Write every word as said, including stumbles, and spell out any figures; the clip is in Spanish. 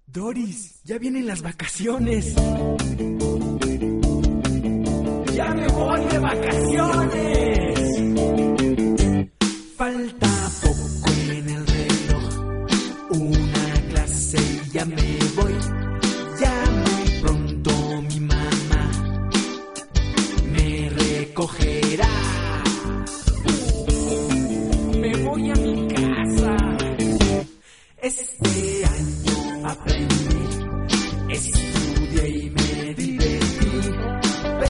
Doris, ya vienen las vacaciones. ¡Ya me voy de vacaciones! Falta poco en el reloj, una clase y ya me voy. Ya muy pronto mi mamá me recogerá. Me voy a mi casa. Este año aprendí. Este